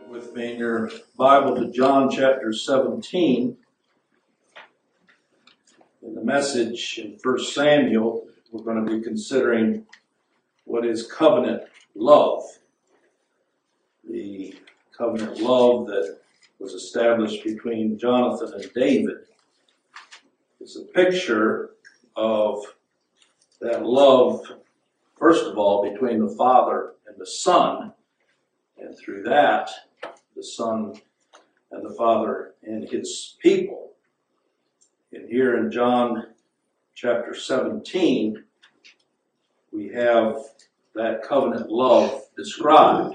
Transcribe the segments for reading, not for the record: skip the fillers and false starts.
With me in your Bible to John chapter 17. In the message in 1 Samuel, we're going to be considering what is covenant love. The covenant love that was established between Jonathan and David is a picture of that love, first of all, between the Father and the Son, and through that, the Son and the Father and His people. And here in John chapter 17, we have that covenant love described.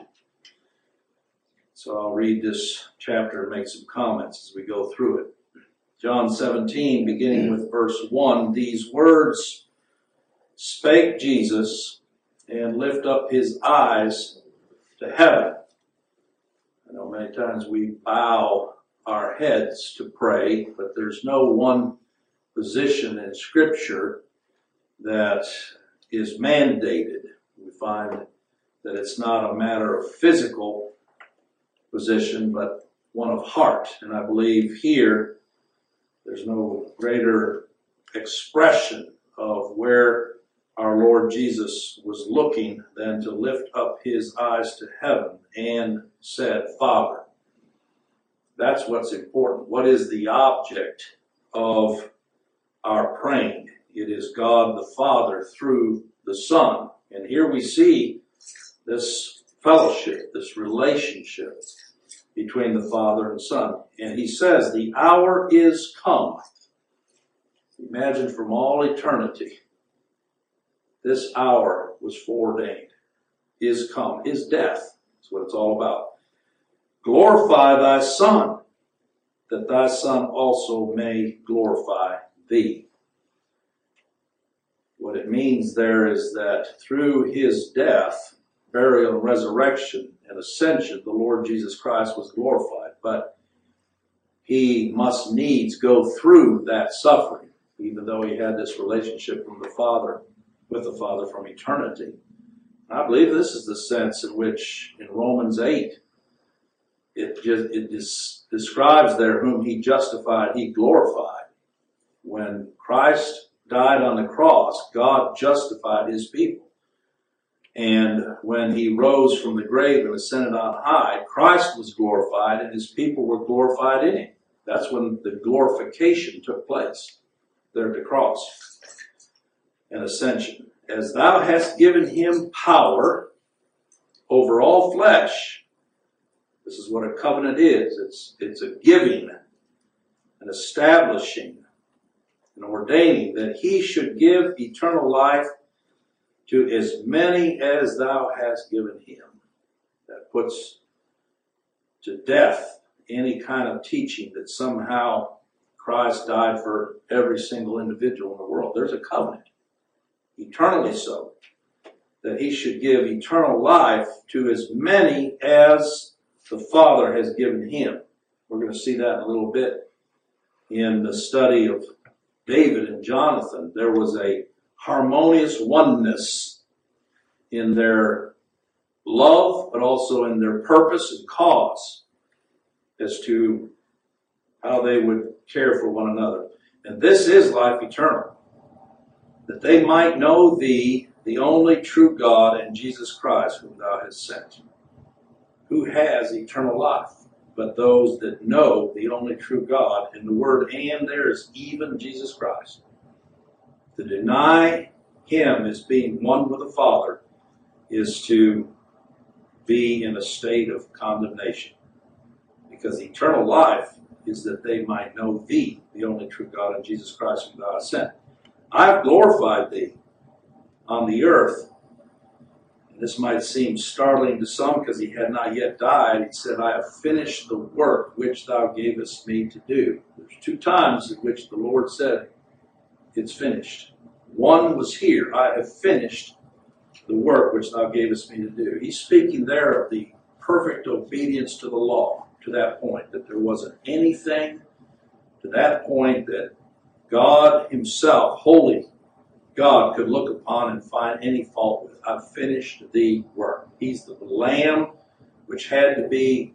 So I'll read this chapter and make some comments as we go through it. John 17, beginning with verse 1, these words spake Jesus, and lift up his eyes to heaven. I know many times we bow our heads to pray, but there's no one position in Scripture that is mandated. We find that it's not a matter of physical position, but one of heart. And I believe here there's no greater expression of where our Lord Jesus was looking than to lift up his eyes to heaven and said, Father. That's what's important. What is the object of our praying? It is God the Father through the Son. And here we see this fellowship, this relationship between the Father and Son. And he says, the hour is come. Imagine from all eternity, this hour was foreordained, is come. His death is what it's all about. Glorify thy Son, that thy Son also may glorify thee. What it means there is that through his death, burial, and resurrection and ascension, the Lord Jesus Christ was glorified. But he must needs go through that suffering, even though he had this relationship from the Father, with the Father from eternity. I believe this is the sense in which in Romans 8, it describes there whom he justified, he glorified. When Christ died on the cross, God justified his people. And when he rose from the grave and ascended on high, Christ was glorified and his people were glorified in him. That's when the glorification took place there at the cross and ascension. As thou hast given him power over all flesh. This is what a covenant is. It's a giving, an establishing, an ordaining that he should give eternal life to as many as thou hast given him. That puts to death any kind of teaching that somehow Christ died for every single individual in the world. There's a covenant, eternally so, that he should give eternal life to as many as the Father has given him. We're going to see that in a little bit in the study of David and Jonathan. There was a harmonious oneness in their love, but also in their purpose and cause as to how they would care for one another. And this is life eternal, that they might know thee, the only true God, and Jesus Christ, whom thou hast sent, who has eternal life. But those that know the only true God, and the word and there is even Jesus Christ. To deny him as being one with the Father is to be in a state of condemnation. Because eternal life is that they might know thee, the only true God, and Jesus Christ, whom thou hast sent. I have glorified thee on the earth. And this might seem startling to some because he had not yet died. He said, I have finished the work which thou gavest me to do. There's two times in which the Lord said, it's finished. One was here, I have finished the work which thou gavest me to do. He's speaking there of the perfect obedience to the law, to that point, that there wasn't anything to that point that God himself, holy God, could look upon and find any fault with. I've finished the work. He's the lamb which had to be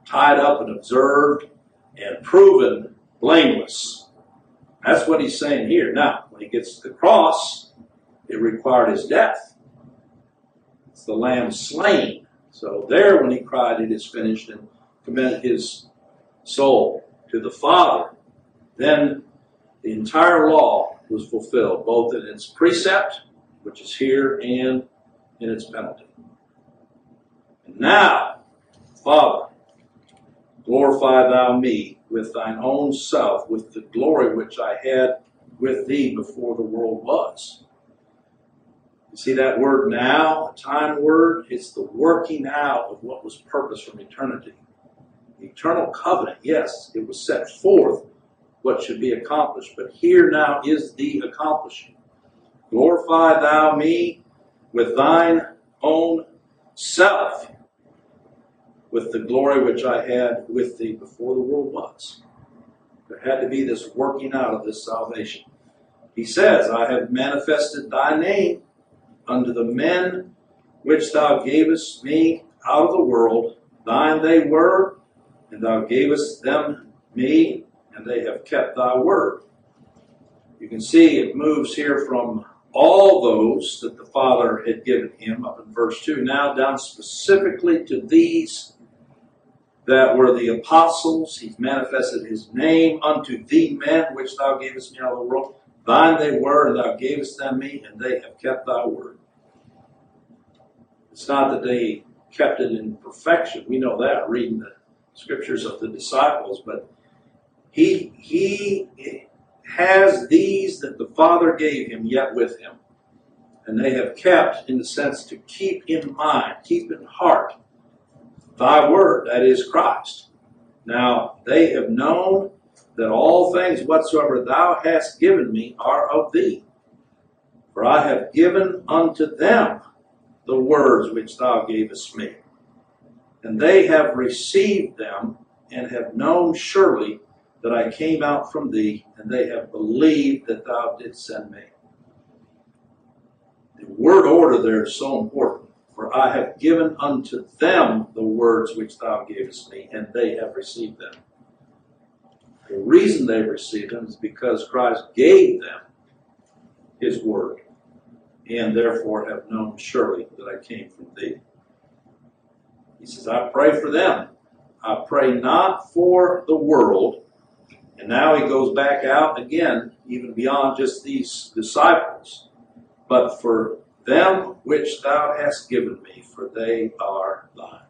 tied up and observed and proven blameless. That's what he's saying here. Now, when he gets to the cross, it required his death. It's the Lamb slain. So there, when he cried, "It is finished," and commended his soul to the Father, then the entire law was fulfilled, both in its precept, which is here, and in its penalty. And now, Father, glorify thou me with thine own self, with the glory which I had with thee before the world was. You see that word now, a time word? It's the working out of what was purposed from eternity. The eternal covenant, yes, it was set forth what should be accomplished, but here now is the accomplishing. Glorify thou me with thine own self, with the glory which I had with thee before the world was. There had to be this working out of this salvation. He says, "I have manifested thy name unto the men which thou gavest me out of the world. Thine they were, and thou gavest them me, and they have kept thy word." You can see it moves here from all those that the Father had given him, up in verse 2, now down specifically to these that were the apostles. He's manifested his name unto the men which thou gavest me out of the world. Thine they were, and thou gavest them me, and they have kept thy word. It's not that they kept it in perfection. We know that, reading the scriptures of the disciples, but he has these that the Father gave him yet with him. And they have kept, in the sense to keep in mind, keep in heart, thy word, that is Christ. Now, they have known that all things whatsoever thou hast given me are of thee. For I have given unto them the words which thou gavest me. And they have received them, and have known surely that I came out from thee, and they have believed that thou didst send me. The word order there is so important. For I have given unto them the words which thou gavest me, and they have received them. The reason they received them is because Christ gave them his word, and therefore have known surely that I came from thee. He says, I pray for them. I pray not for the world. And now he goes back out again, even beyond just these disciples, but for them which thou hast given me, for they are thine.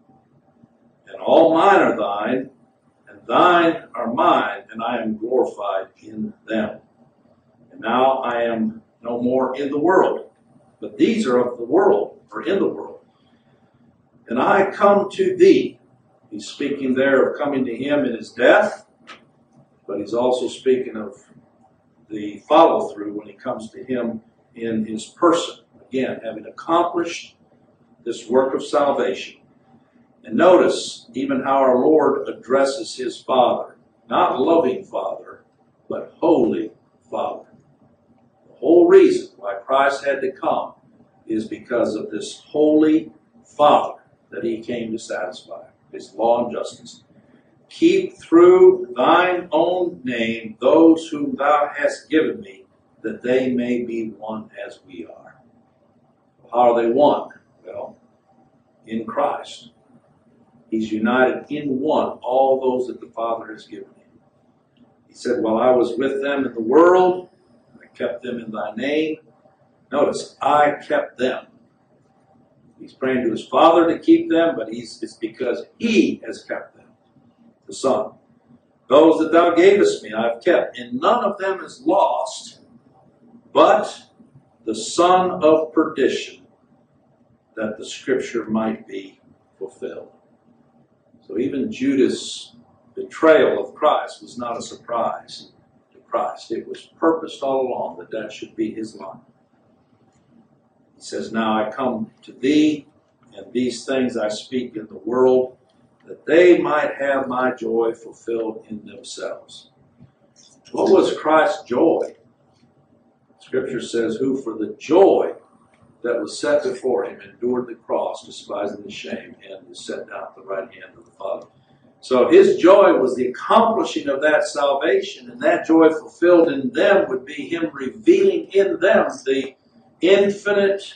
And all mine are thine, and thine are mine, and I am glorified in them. And now I am no more in the world, but these are of the world, or in the world. And I come to thee. He's speaking there of coming to him in his death, but he's also speaking of the follow-through when he comes to him in his person. Again, having accomplished this work of salvation. And notice even how our Lord addresses his Father. Not loving Father, but holy Father. The whole reason why Christ had to come is because of this holy Father that he came to satisfy, his law and justice. Keep through thine own name those whom thou hast given me, that they may be one as we are. How are they one? Well, in Christ. He's united in one all those that the Father has given him. He said, while I was with them in the world, I kept them in thy name. Notice, I kept them. He's praying to his Father to keep them, but it's because he has kept them. The Son. Those that thou gavest me I have kept, and none of them is lost, but the son of perdition, that the scripture might be fulfilled. So even Judas' betrayal of Christ was not a surprise to Christ. It was purposed all along that that should be his line. He says, now I come to thee, and these things I speak in the world, that they might have my joy fulfilled in themselves. What was Christ's joy? Scripture says, who for the joy that was set before him endured the cross, despising the shame, and was set down at the right hand of the Father. So his joy was the accomplishing of that salvation, and that joy fulfilled in them would be him revealing in them the infinite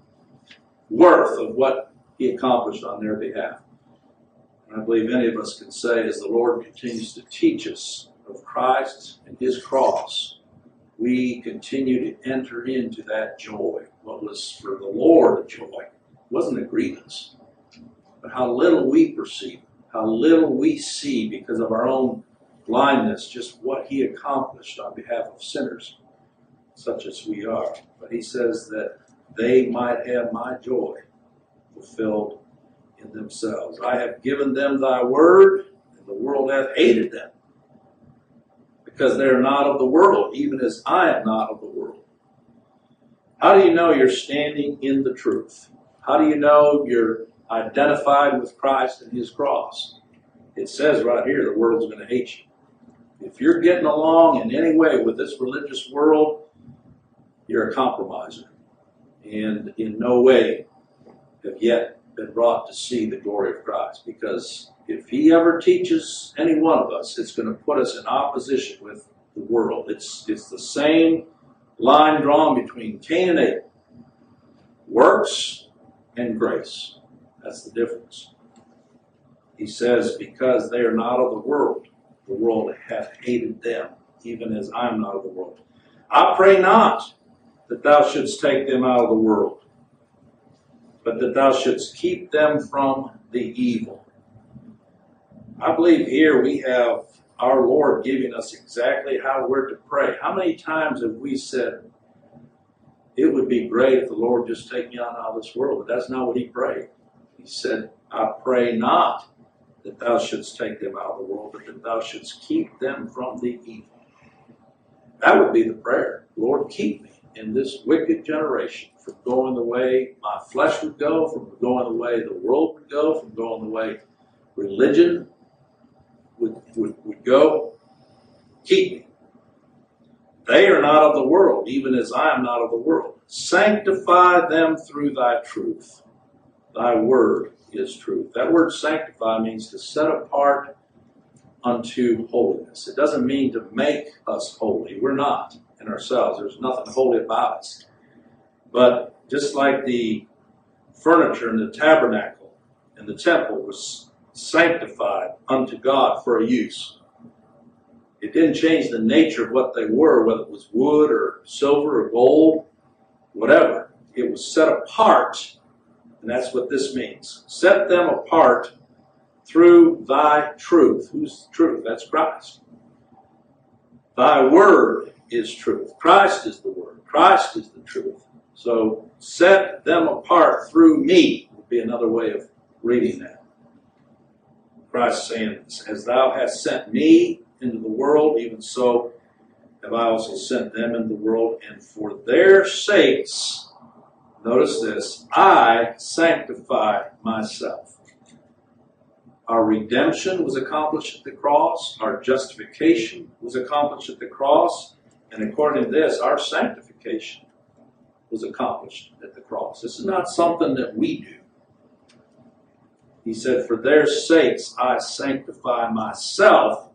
worth of what he accomplished on their behalf. And I believe any of us can say, as the Lord continues to teach us of Christ and his cross, we continue to enter into that joy. What was for the Lord a joy wasn't a grievance, but how little we perceive, how little we see because of our own blindness, just what he accomplished on behalf of sinners, such as we are. But he says that they might have my joy fulfilled in themselves. I have given them thy word, and the world hath hated them, because they are not of the world, even as I am not of the world. How do you know you're standing in the truth? How do you know you're identified with Christ and his cross? It says right here, the world's going to hate you. If you're getting along in any way with this religious world, you're a compromiser, and in no way have yet been brought to see the glory of Christ. Because if he ever teaches any one of us, it's going to put us in opposition with the world. It's the same line drawn between Cain and Abel. Works and grace. That's the difference. He says, because they are not of the world hath hated them, even as I am not of the world. I pray not that thou shouldst take them out of the world, but that thou shouldst keep them from the evil. I believe here we have our Lord giving us exactly how we're to pray. How many times have we said, it would be great if the Lord just take me out of this world? But that's not what he prayed. He said, I pray not that thou shouldst take them out of the world, but that thou shouldst keep them from the evil. That would be the prayer. Lord, keep me in this wicked generation from going the way my flesh would go, from going the way the world would go, from going the way religion would go. Keep me. They are not of the world, even as I am not of the world. Sanctify them through thy truth. Thy word is truth. That word sanctify means to set apart unto holiness. It doesn't mean to make us holy. We're not in ourselves. There's nothing holy about us. But just like the furniture in the tabernacle in the temple was sanctified unto God for a use, it didn't change the nature of what they were, whether it was wood or silver or gold, whatever. It was set apart, and that's what this means. Set them apart through thy truth. Who's the truth? That's Christ. Thy word is truth. Christ is the word. Christ is the truth. So set them apart through me would be another way of reading that. Christ saying, as thou hast sent me into the world, even so have I also sent them into the world, and for their sakes, notice this, I sanctify myself. Our redemption was accomplished at the cross. Our justification was accomplished at the cross. And according to this, our sanctification was accomplished at the cross. This is not something that we do. He said, for their sakes I sanctify myself,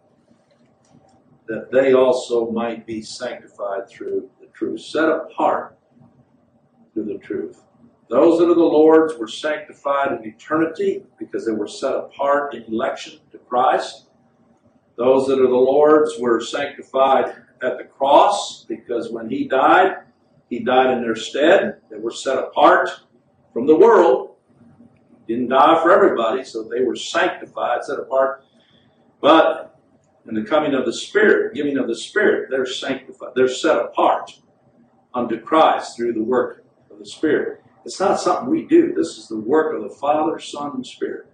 that they also might be sanctified through the truth. Set apart through the truth. Those that are the Lord's were sanctified in eternity because they were set apart in election to Christ. Those that are the Lord's were sanctified at the cross because when he died in their stead. They were set apart from the world. He didn't die for everybody, so they were sanctified, set apart. But in the coming of the Spirit, giving of the Spirit, they're sanctified. They're set apart unto Christ through the work of the Spirit. It's not something we do. This is the work of the Father, Son, and Spirit.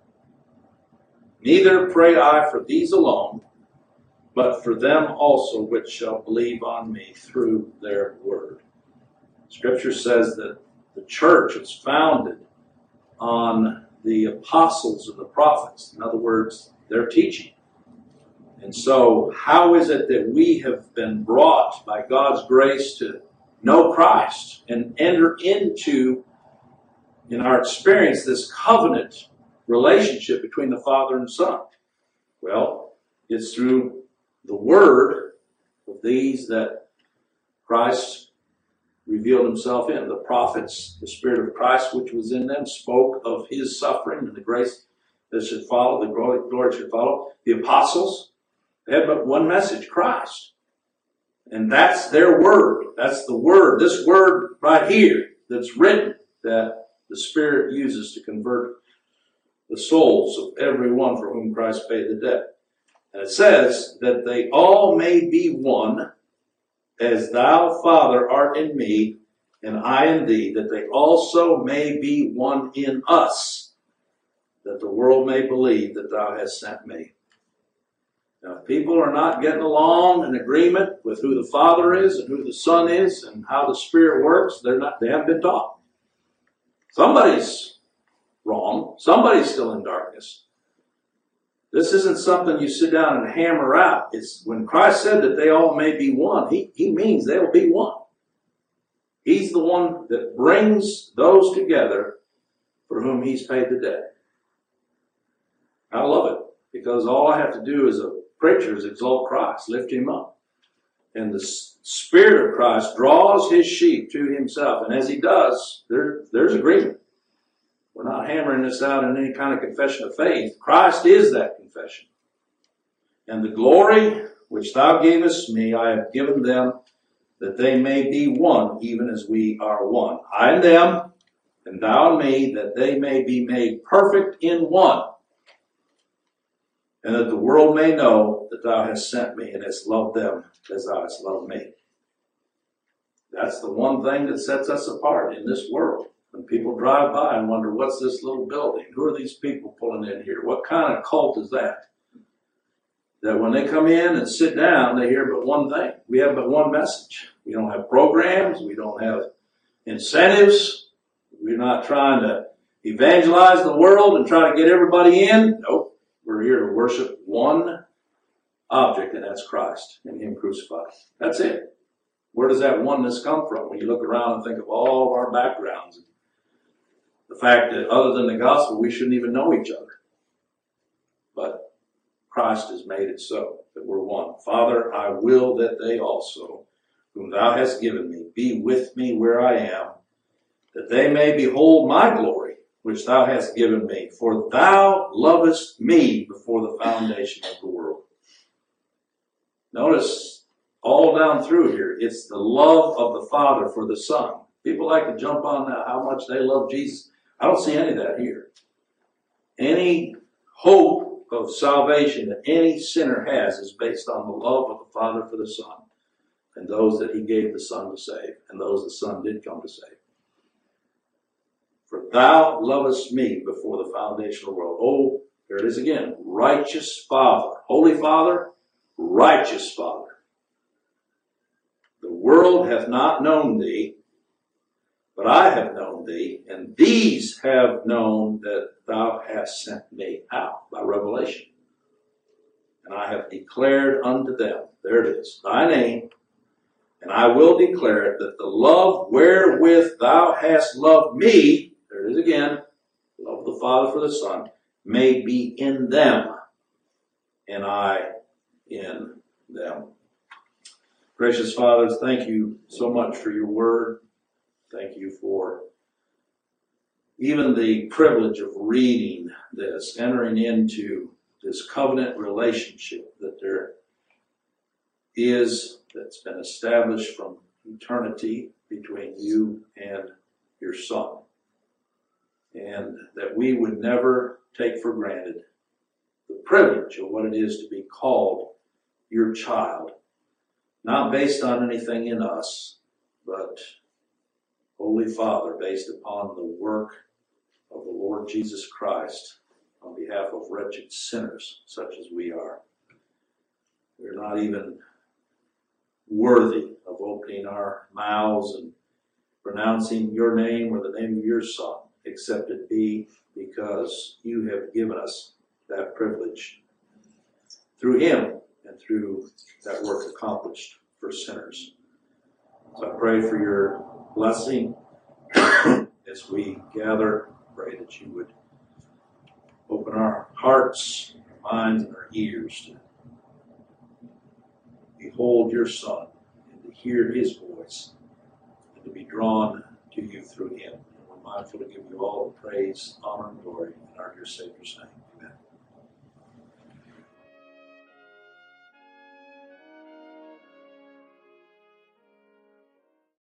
Neither pray I for these alone, but for them also which shall believe on me through their word. Scripture says that the church was founded on the apostles and the prophets. In other words, their teaching. And so, how is it that we have been brought by God's grace to know Christ and enter into, in our experience, this covenant relationship between the Father and Son? Well, it's through the word of these that Christ revealed himself in. The prophets, the Spirit of Christ which was in them, spoke of his suffering and the grace that should follow, the glory should follow. The apostles, they had but one message, Christ. And that's their word. That's the word, this word right here that's written, that the Spirit uses to convert the souls of everyone for whom Christ paid the debt. And it says that they all may be one, as thou, Father, art in me, and I in thee, that they also may be one in us, that the world may believe that thou hast sent me. Now, if people are not getting along in agreement with who the Father is and who the Son is and how the Spirit works, they haven't been taught. Somebody's wrong. Somebody's still in darkness. This isn't something you sit down and hammer out. It's when Christ said that they all may be one, he means they'll be one. He's the one that brings those together for whom he's paid the debt. I love it, because all I have to do as a preacher is exalt Christ, lift him up. And the Spirit of Christ draws his sheep to himself. And as he does, there's agreement. We're not hammering this out in any kind of confession of faith. Christ is that confession. And the glory which thou gavest me, I have given them, that they may be one, even as we are one. I and them, and thou and me, that they may be made perfect in one, and that the world may know that thou hast sent me and hast loved them as thou hast loved me. That's the one thing that sets us apart in this world. When people drive by and wonder, what's this little building? Who are these people pulling in here? What kind of cult is that? That when they come in and sit down, they hear but one thing. We have but one message. We don't have programs. We don't have incentives. We're not trying to evangelize the world and try to get everybody in. Nope. We're here to worship one object, and that's Christ and him crucified. That's it. Where does that oneness come from? When you look around and think of all of our backgrounds, the fact that other than the gospel, we shouldn't even know each other. But Christ has made it so that we're one. Father, I will that they also, whom thou hast given me, be with me where I am, that they may behold my glory, which thou hast given me. For thou lovest me before the foundation of the world. Notice all down through here, it's the love of the Father for the Son. People like to jump on how much they love Jesus. I don't see any of that here. Any hope of salvation that any sinner has is based on the love of the Father for the Son, and those that he gave the Son to save, and those the Son did come to save. For thou lovest me before the foundation of the world. Oh, there it is again. Righteous Father. Holy Father, righteous Father. The world hath not known thee, but I have known thee, and these have known that thou hast sent me. How? By revelation. And I have declared unto them, there it is, thy name, and I will declare it, that the love wherewith thou hast loved me, there it is again, love of the Father for the Son, may be in them, and I in them. Gracious Father, thank you so much for your word. Thank you for even the privilege of reading this, entering into this covenant relationship that there is, that's been established from eternity between you and your Son. And that we would never take for granted the privilege of what it is to be called your child, not based on anything in us, but Holy Father, based upon the work of the Lord Jesus Christ on behalf of wretched sinners such as we are. We're not even worthy of opening our mouths and pronouncing your name or the name of your Son, except it be because you have given us that privilege through him and through that work accomplished for sinners. So I pray for your blessing as we gather. Pray that you would open our hearts, minds and our ears to behold your Son and to hear his voice and to be drawn to you through him. And we're mindful to give you all the praise, honor, and glory in our dear Savior's name.